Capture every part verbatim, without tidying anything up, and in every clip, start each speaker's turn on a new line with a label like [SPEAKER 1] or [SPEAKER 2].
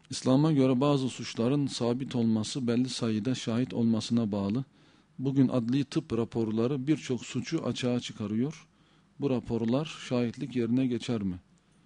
[SPEAKER 1] İslam'a göre bazı suçların sabit olması belli sayıda şahit olmasına bağlı. Bugün adli tıp raporları birçok suçu açığa çıkarıyor. Bu raporlar şahitlik yerine geçer mi?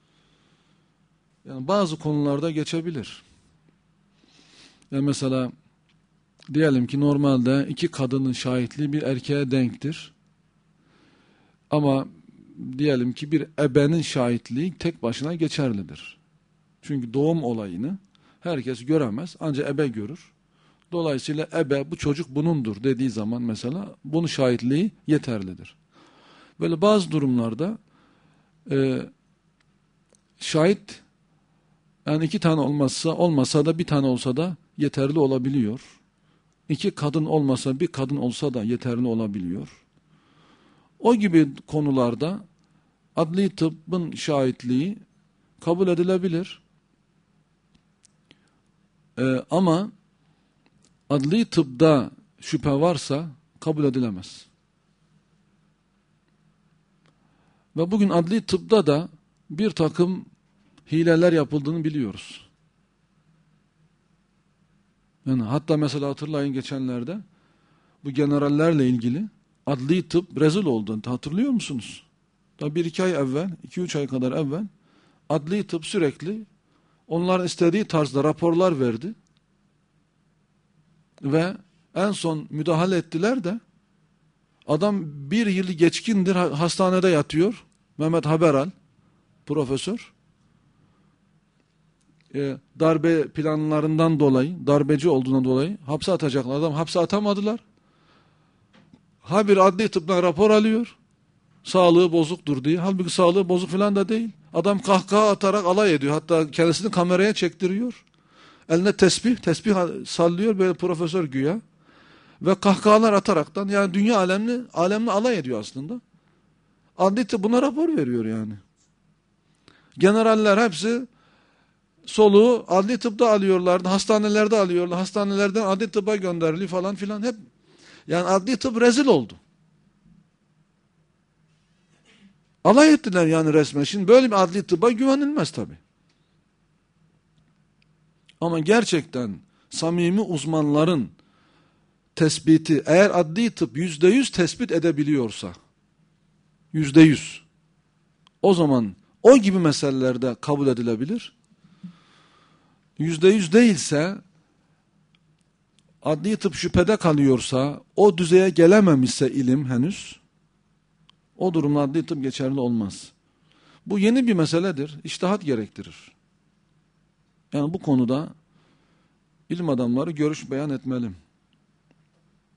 [SPEAKER 1] Yani bazı konularda geçebilir. Yani mesela diyelim ki normalde iki kadının şahitliği bir erkeğe denktir. Ama diyelim ki bir ebenin şahitliği tek başına geçerlidir. Çünkü doğum olayını herkes göremez, ancak ebe görür. Dolayısıyla ebe bu çocuk bunundur dediği zaman mesela bunun şahitliği yeterlidir. Böyle bazı durumlarda e, şahit yani iki tane olmazsa olmasa da bir tane olsa da yeterli olabiliyor. İki kadın olmasa bir kadın olsa da yeterli olabiliyor. O gibi konularda adli tıbbın şahitliği kabul edilebilir. Ee, ama adli tıbda şüphe varsa kabul edilemez. Ve bugün adli tıbda da bir takım hileler yapıldığını biliyoruz. Yani hatta mesela hatırlayın geçenlerde bu generallerle ilgili adli tıp rezil oldu. Hatırlıyor musunuz? Daha bir iki ay evvel, iki üç ay kadar evvel adli tıp sürekli onların istediği tarzda raporlar verdi. Ve en son müdahale ettiler de adam bir yılı geçkindir hastanede yatıyor. Mehmet Haberal, profesör. E, darbe planlarından dolayı, darbeci olduğundan dolayı hapse atacaklar. Adam hapse atamadılar. Ha bir adli tıptan rapor alıyor. Sağlığı bozuktur diye. Halbuki sağlığı bozuk falan da değil. Adam kahkaha atarak alay ediyor. Hatta kendisini kameraya çektiriyor. Eline tesbih, tesbih sallıyor böyle profesör güya. Ve kahkahalar ataraktan yani dünya alemini, alemini alay ediyor aslında. Adli tıp buna rapor veriyor yani. Generaller hepsi soluğu adli tıpta alıyorlardı, hastanelerde alıyorlar, hastanelerden adli tıbba gönderiliyor falan filan hep. Yani adli tıp rezil oldu. Alay ettiler yani resmen. Şimdi böyle bir adli tıbba güvenilmez tabii. Ama gerçekten samimi uzmanların tespiti, eğer adli tıp yüzde yüz tespit edebiliyorsa, yüzde yüz, o zaman o gibi meselelerde kabul edilebilir. Yüzde yüz değilse, adli tıp şüphede kalıyorsa, o düzeye gelememişse ilim henüz, o durumda adli tıp geçerli olmaz. Bu yeni bir meseledir, içtihat gerektirir. Yani bu konuda ilim adamları görüş beyan etmeli.